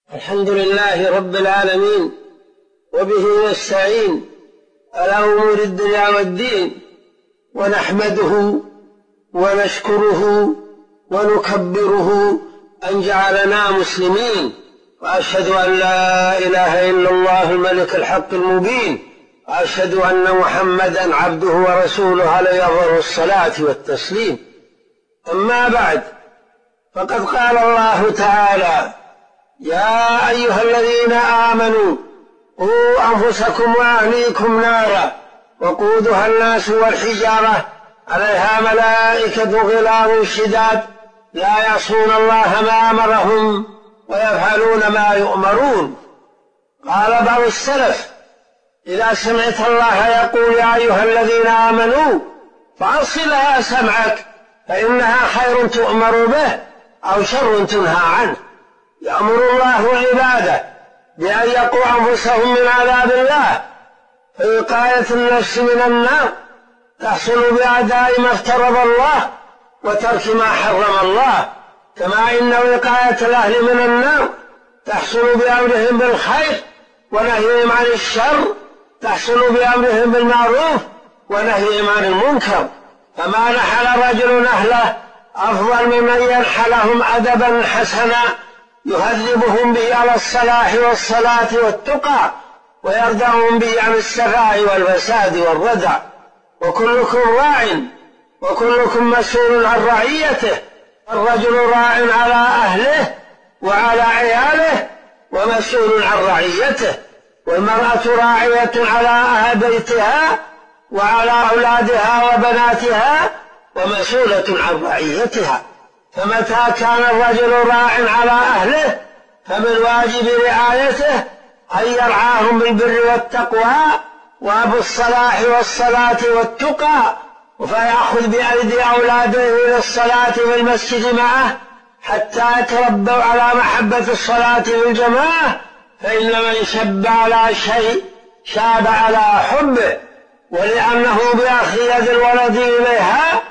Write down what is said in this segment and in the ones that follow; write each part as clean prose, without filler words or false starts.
الحمد لله رب العالمين، وبه نستعين على أمور الدنيا والدين، ونحمده ونشكره ونكبره أن جعلنا مسلمين، وأشهد أن لا إله إلا الله الملك الحق المبين، وأشهد أن محمدا عبده ورسوله عليه أفضل الصلاة والتسليم. أما بعد، فقد قال الله تعالى: يا أيها الذين آمنوا قوا أنفسكم وأهليكم نارا وقودها الناس والحجارة عليها ملائكة غلاظ شداد لا يعصون الله ما أمرهم ويفعلون ما يؤمرون. قال بعض السلف: إذا سمعت الله يقول يا أيها الذين آمنوا فأصلها سمعك، فإنها خير تؤمر به أو شر تنهى عنه. يأمر الله عباده بأن يقوا أنفسهم من عذاب الله، فوقاية النفس من النار تحصل بأداء ما افترض الله وترك ما حرم الله، كما إن وقاية الأهل من النار تحصل بأمرهم بالخير ونهيهم عن الشر تحصل بأمرهم بالمعروف ونهيهم عن المنكر. فما نحل رجل أهله أفضل ممن ينحلهم أدبا حسنا يهذبهم به على الصلاح والصلاة والتقى ويردعهم به عن السفاح والفساد والردع. وكلكم راع وكلكم مسؤول عن رعيته، الرجل راع على أهله وعلى عياله ومسؤول عن رعيته، والمرأة راعية على أهل بيتها وعلى أولادها وبناتها ومسؤولة عن رعيتها. فمتى كان الرجل راع على أهله فمن واجب رعايته أن يرعاهم بالبر والتقوى وبالصلاح والصلاة والتقى، فيأخذ بأيدي أولاده إلى الصلاة في المسجد معه حتى يتربوا على محبة الصلاة والجماعة، فإن من شب على شيء شاب على حبه، ولأنه بأخذ يد الولد إليها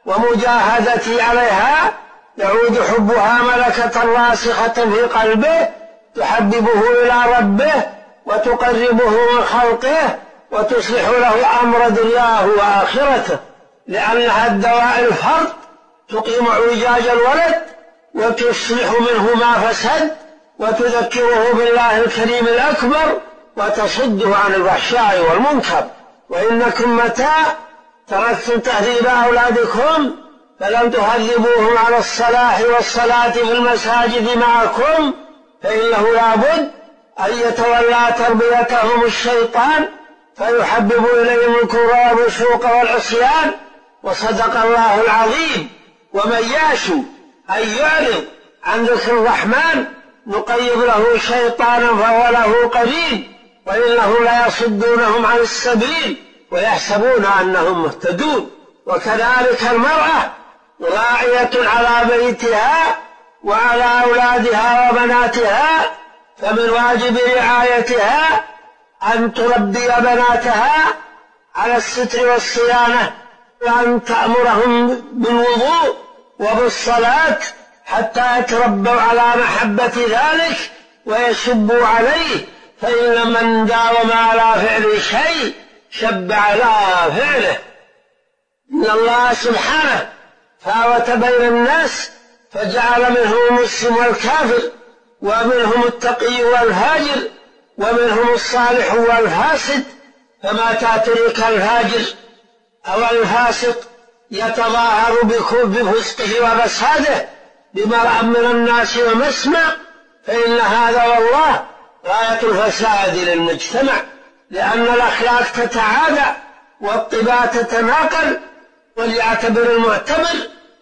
ومجاهدته عليها يعود حبها ملكة راسخة في قلبه تحببه إلى ربه وتقربه من خلقه وتصلح له أمر دنياه وآخرته، لأنها الدواء الفرد تقيم اعوجاج الولد وتصلح منه ما فسد وتذكره بالله الكريم الأكبر وتصده عن الفحشاء والمنكر. وإنكم متى تركتم تهذيب أولادكم فلم تهذبوهم على الصلاح والصلاة في المساجد معكم، فإنه لابد أن يتولى تربيتهم الشيطان فيحبب إليهم الكفر والفسوق والعصيان. وصدق الله العظيم: ومن يعش أن يعرض عن ذكر الرحمن نقيض له شيطانا فهو له قرين وإنه ليصدونهم عن السبيل ويحسبون أنهم مهتدون. وكذلك المرأة راعية على بيتها وعلى أولادها وبناتها، فمن واجب رعايتها أن تربي بناتها على الستر والصيانة، وأن تأمرهم بالوضوء وبالصلاة حتى يتربوا على محبة ذلك ويشبوا عليه، فإن من داوم على فعل شيء شب على فعله. إن الله سبحانه فاوت بين الناس فجعل منهم المسلم والكافر، ومنهم التقي والهاجر، ومنهم الصالح والفاسد. فمتى ترك الهاجر أو الفاسق يتظاهر بفسقه وفساده بمرأ من الناس ومسمع، فإن هذا والله غاية الفساد للمجتمع، لأن الأخلاق تتعادى والطباع تتناقل. وليعتبر المعتبر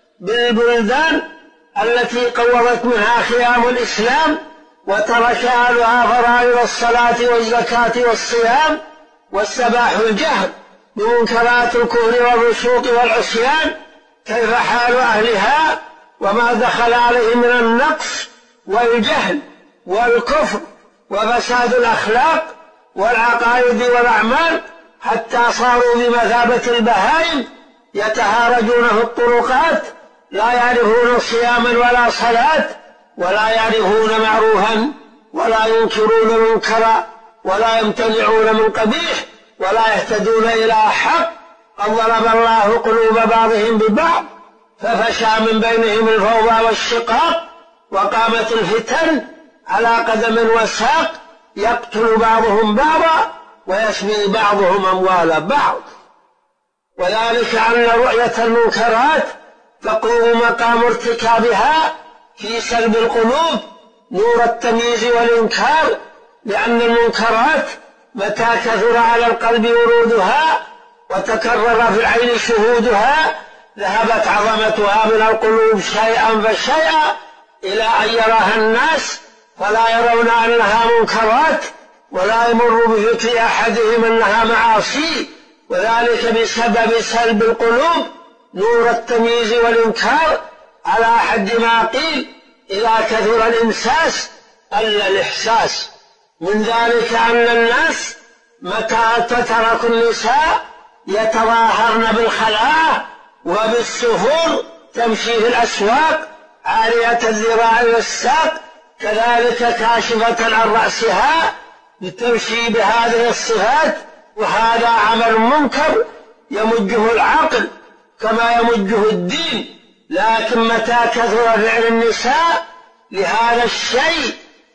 بالبلدان التي قوضت منها خيام الإسلام وترك أهلها فرائض الصلاة والزكاة والصيام والسباح الجهر بمنكرات الكفر والفسوق والعصيان، كيف حال أهلها وما دخل عليه من النقص والجهل والكفر وفساد الأخلاق والعقائد والأعمال، حتى صاروا بمثابة البهائم يتهارجون في الطرقات لا يعرفون صياما ولا صلاة ولا يعرفون معروفا ولا ينكرون منكرا ولا يمتنعون من قبيح ولا يهتدون إلى حق. قد ضرب الله قلوب بعضهم ببعض ففشى من بينهم الفوضى والشقاق وقامت الفتن على قدم وساق يقتل بعضهم بعضا ويسبي بعضهم أموال بعض. وذلك أن رؤية المنكرات تقوم مقام ارتكابها في سلب القلوب نور التمييز والإنكار، لأن المنكرات متى كثر على القلب ورودها وتكرر في العين شهودها ذهبت عظمتها من القلوب شيئا فشيئا إلى أن يراها الناس فلا يرون أنها منكرات ولا يمر بفكر أحدهم أنها معاصي، وذلك بسبب سلب القلوب نور التمييز والإنكار على حد ما قيل إذا كثر الإمساس قل الإحساس. من ذلك أن الناس متى تترك النساء يتظاهرن بالخلاعة وبالسفور تمشي في الأسواق عارية الذراع والساق كذلك كاشفة عن رأسها تمشي بهذه الصفات، وهذا عمل منكر يمجه العقل كما يمجه الدين. لكن متى كثر فعل النساء لهذا الشيء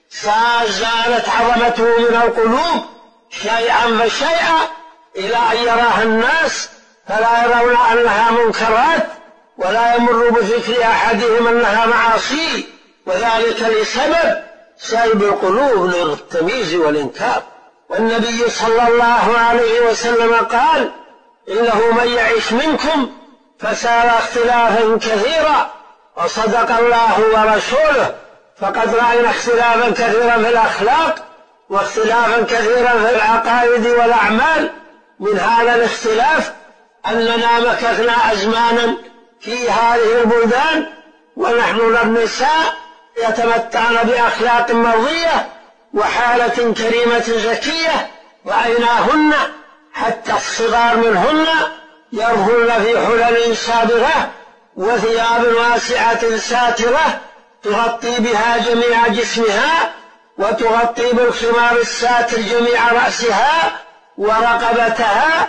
زالت عظمته من القلوب شيئا فشيئا إلى أن يراها الناس فلا يرون أنها منكرات ولا يمر بفكر أحدهم أنها معاصي، وذلك لسبب سلب القلوب نور التمييز والإنكار. والنبي صلى الله عليه وسلم قال: إنه من يعش منكم فسار اختلافا كثيرا، وصدق الله ورسوله، فقد رأينا اختلافا كثيرا في الأخلاق واختلافا كثيرا في العقائد والأعمال. من هذا الاختلاف أننا مكثنا أزمانا في هذه البلدان ونحن نرى النساء يتمتعن بأخلاق مرضية وحالة كريمة زكية، رأيناهن حتى الصغار منهن يرهن في حلل سابغة وثياب واسعة ساترة تغطي بها جميع جسمها وتغطي بالخمار الساتر جميع رأسها ورقبتها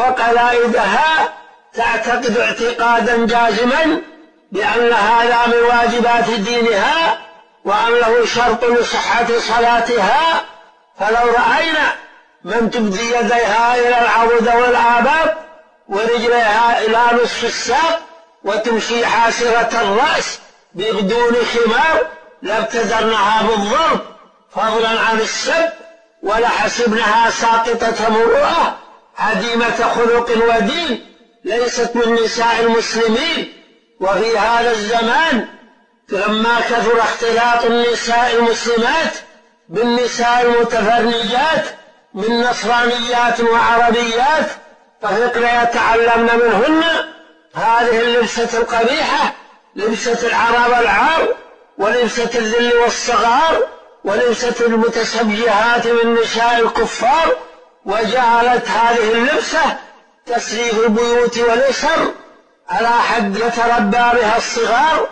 وقلائدها، تعتقد اعتقادا جازما بأن هذا من واجبات دينها وأنه شرط لصحة صلاتها. فلو رأينا من تبدي يديها إلى العضد والآباط ورجليها إلى نصف الساق وتمشي حاسرة الرأس بدون خمار لابتدرنها بالضرب فضلا عن السب، ولحسبنها ساقطة مروءة عديمة خلق ودين ليست من نساء المسلمين. وفي هذا الزمان لما كثر اختلاط النساء المسلمات بالنساء المتفرجات من نصرانيات وعربيات ففقنا يتعلمن منهن هذه اللبسة القبيحة، لبسة العرب العار ولبسة الذل والصغار ولبسة المتسبجهات من نساء الكفار، وجعلت هذه اللبسة تسري في البيوت والأسر على حد يتربى بها الصغار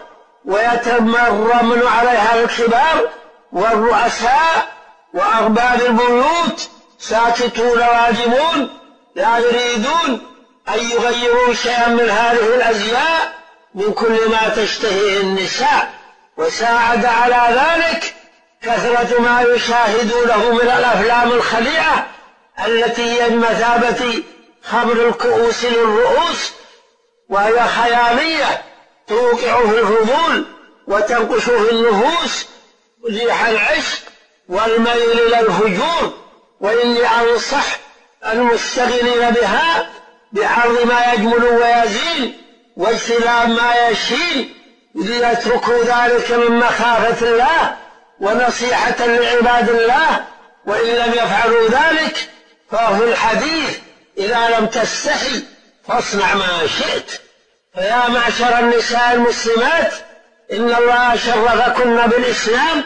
ويتمرمن عليها الكبار، والرؤساء وأرباب البيوت ساكتون واجبون لا يريدون أن يغيروا شيئا من هذه الأزياء من كل ما تشتهيه النساء. وساعد على ذلك كثرة ما يشاهدونه من الأفلام الخليعة التي هي بمثابة خمر الكؤوس للرؤوس، وهي خيالية توقع في الفضول وتنقش في النفوس ريح العشق والميل إلى الفجور. وإني أنصح المستغنين بها بعرض ما يجمل ويزين واجتناب ما يشين ليتركوا ذلك من مخافة الله ونصيحة لعباد الله، وإن لم يفعلوا ذلك فهو الحديث: إذا لم تستحي فاصنع ما شئت. فيا معشر النساء المسلمات، إن الله شرفكن بالإسلام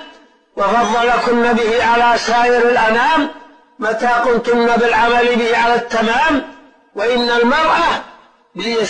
وفضلكن به على سائر الأنام متى قمتن بالعمل به على التمام. وإن المرأة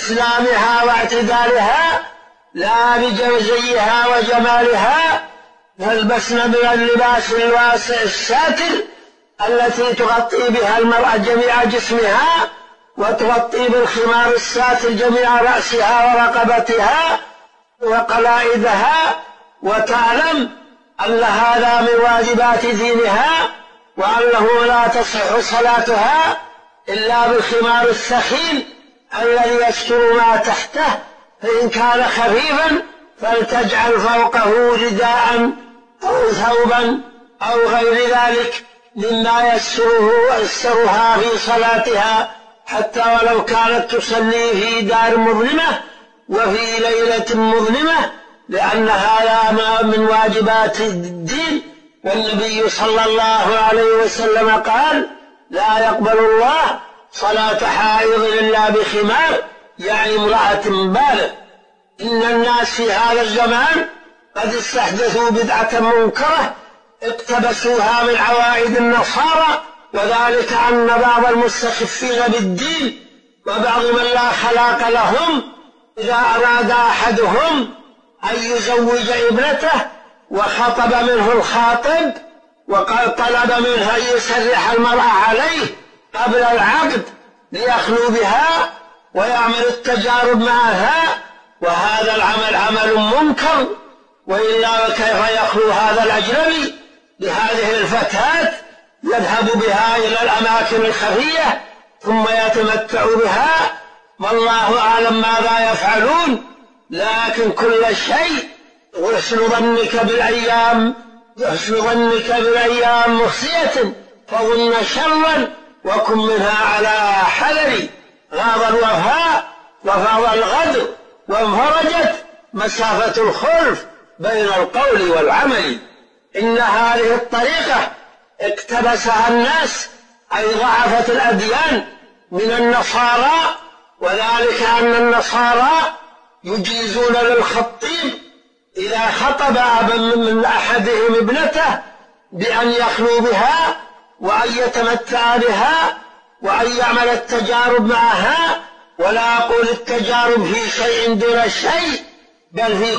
بإسلامها واعتدالها لا بجوزيها وجمالها يلبسن من اللباس الواسع الساتر التي تغطي بها المرأة جميع جسمها، وتغطي بالخمار الساتر جميع رأسها ورقبتها وقلائدها، وتعلم أن هذا من واجبات دينها، وأنه لا تصح صلاتها إلا بالخمار الثخين الذي يستر ما تحته، فإن كان خفيفا فلتجعل فوقه رداء أو ثوبا أو غير ذلك مما يسترها في صلاتها، حتى ولو كانت تصلي في دار مظلمة وفي ليلة مظلمة، لأن هذا من واجبات الدين. والنبي صلى الله عليه وسلم قال: لا يقبل الله صلاة حائض إلا بخمار، يعني امرأة بالغ. إن الناس في هذا الزمان قد استحدثوا بدعة منكرة اقتبسوها من عوائد النصارى، وذلك أن بعض المستخفين بالدين وبعض من لا خلاق لهم إذا أراد أحدهم أن يزوج ابنته وخطب منه الخاطب وقال طلب منه أن يسرح المرأة عليه قبل العقد ليخلو بها ويعمل التجارب معها، وهذا العمل عمل منكر، وإلا وكيف يخلو هذا الأجنبي بهذه الفتاة يذهب بها إلى الأماكن الخفية ثم يتمتع بها، والله أعلم ماذا يفعلون. لكن كل شيء وحسن ظنك بالأيام مخزية فظن شرا وكن منها على حذر. غاب الوفاء وفاض الغدر وانفرجت مسافة الخلف بين القول والعمل. إن هذه الطريقة اقتبسها الناس أي ضعفت الأديان من النصارى، وذلك أن النصارى يجيزون للخطيب إذا خطب أبا من أحدهم ابنته بأن يخلو بها وأن يتمتع بها وأن يعمل التجارب معها، ولا أقول التجارب في شيء دون شيء، بل في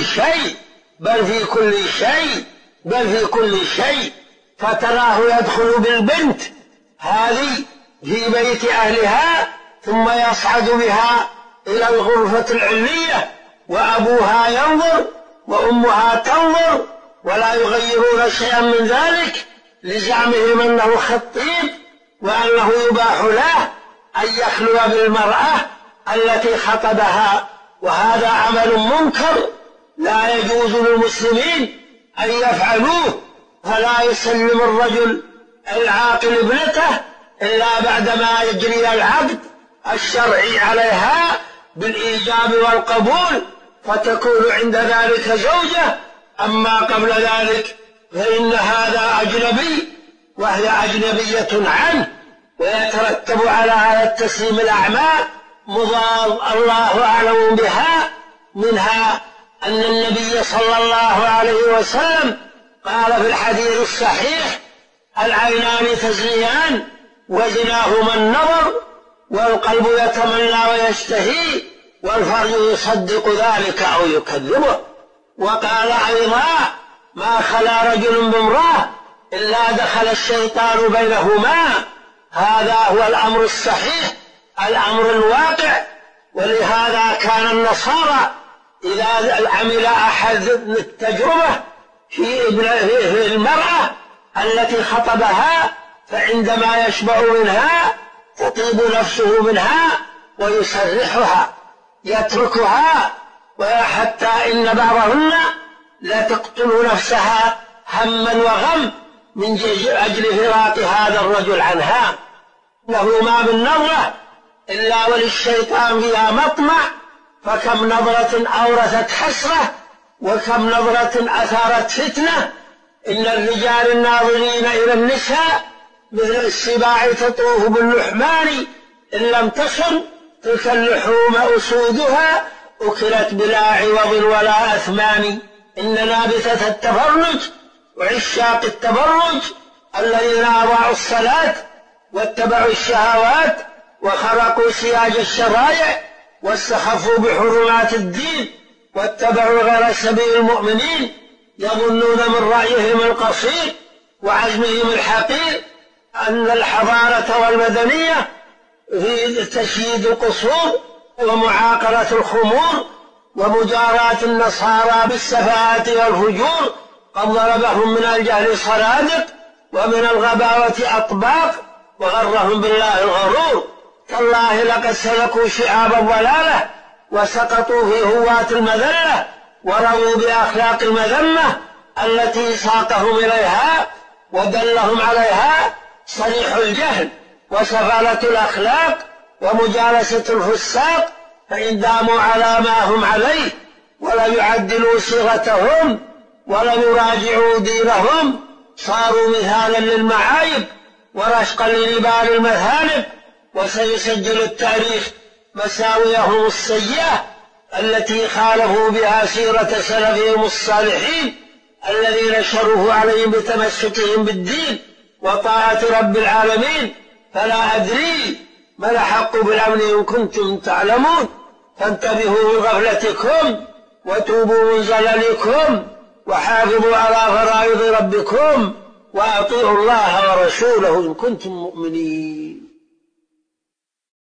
كل شيء. فتراه يدخل بالبنت هذه في بيت أهلها ثم يصعد بها إلى الغرفة العلية وأبوها ينظر وأمها تنظر ولا يغيرون شيئا من ذلك لزعمهم أنه خطيب وأنه يباح له أن يخلو بالمرأة التي خطبها، وهذا عمل منكر لا يجوز للمسلمين أن يفعلوه. فلا يسلم الرجل العاقل ابنته إلا بعدما يجري العقد الشرعي عليها بالإيجاب والقبول فتكون عند ذلك زوجة. أما قبل ذلك فإن هذا أجنبي وهي أجنبية عنه، ويترتب على هذا التسليم الأعمال مضار الله أعلم بها. منها أن النبي صلى الله عليه وسلم قال في الحديث الصحيح: العينان تزنيان وزناهما النظر، والقلب يتمنى ويشتهي، والفرج يصدق ذلك أو يكذبه. وقال أيضا: ما خلا رجل بامرأة إلا دخل الشيطان بينهما. هذا هو الأمر الصحيح، الأمر الواقع. ولهذا كان النصارى إذا عمل أحد التجربة في المرأة التي خطبها فعندما يشبع منها تطيب نفسه منها ويسرحها يتركها، وحتى إن بعضهن لا تقتل نفسها هما وغم من أجل فراق هذا الرجل عنها. له ما من نظرة إلا وللشيطان فيها مطمع، فكم نظرة أورثت حسرة وكم نظرة أثارت فتنة. إن الرجال الناظرين إلى النساء مثل السباع تطوف باللحمان، إن لم تصن تلك اللحوم أسودها أكلت بلا عوض ولا أثمان. إن نابتة التفرج وعشاق التبرج الذين أضاعوا الصلاة واتبعوا الشهوات وخرقوا سياج الشرائع واستخفوا بحرمات الدين واتبعوا غير سبيل المؤمنين يظنون من رأيهم القصير وعزمهم الحقير أن الحضارة والمدنية في تشييد القصور ومعاقرة الخمور ومجاراة النصارى بالسفاهة والفجور قد ضربهم من الجهل صرادق ومن الغباوة أطباق وغرهم بالله الغرور. تالله لقد سلكوا شعاب الضلالة وسقطوا في هواة المذلة ورضوا بأخلاق المذمة التي ساقهم إليها ودلهم عليها صريح الجهل وسفالة الأخلاق ومجالسة الفساق، فإن داموا على ما هم عليه ولم يعدلوا صيغتهم ولم يراجعوا دينهم صاروا مثالا للمعايب ورشقا لنبال المثالب، وسيسجل التاريخ مساويهم السيئة التي خالفوا بها سيرة سلفهم الصالحين الذين شرفوا عليهم بتمسكهم بالدين وطاعة رب العالمين. فلا أدري ما الحق بالأمن إن كنتم تعلمون، فانتبهوا من غفلتكم وتوبوا من زللكم وحافظوا على فرائض ربكم وأطيعوا الله ورسوله إن كنتم مؤمنين.